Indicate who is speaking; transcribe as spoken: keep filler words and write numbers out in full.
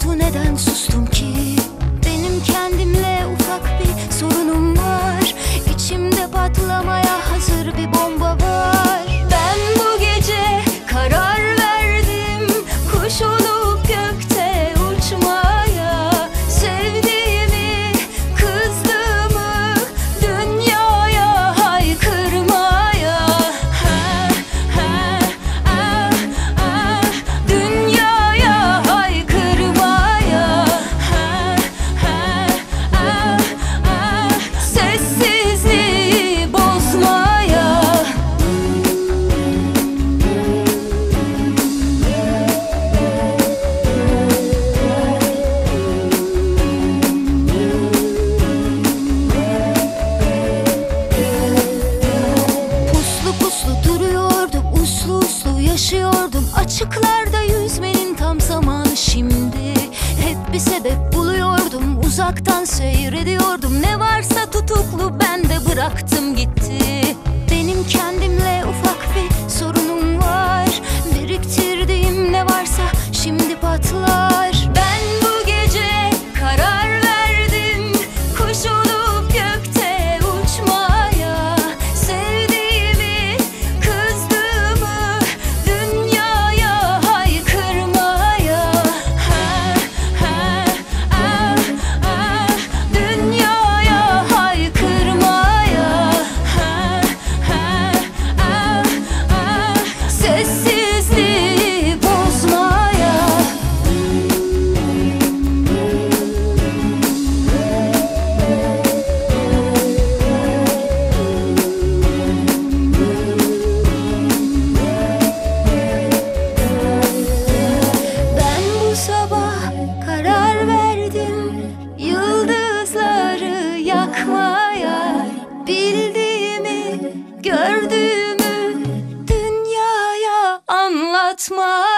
Speaker 1: oldu, neden sustum ki? Benim kendimle ufak bir sorunum var. İçimde patlamaya hazır bir bomba var. Ben bu gece karar verdim, kuş olup gökte uçmaya. Sevdiğimi, kızdığımı dünyaya haykırmaya. Ha, ha, ah, ah, dünyaya haykırmaya. Ha, ha, ah, ah, sessizliği bozmaya. Puslu puslu duruyordum, uslu uslu yaşıyordum. Açıklarda yüzmenin tam zamanı şimdi. Hep bir sebep buluyordum, uzaktan seyrediyordum. Ne varsa tutuklu, ben de bıraktım gitti. Benim kendimle ufak bir sorunum var. Biriktirdiğim ne varsa şimdi patlar. Ben bu gece karar verdim, kuş olup gökte uçmaya. Sevdiğimi, kızdığımı dünyaya haykırmaya. Ha, ha, ah, ah, dünyaya haykırmaya. Ha, ha, ah, ah, sessizliği bozmaya. Ben bu sabah karar verdim, yıldızları yakmaya. Bildiğimi, gördüğümü dünyaya anlatmaya.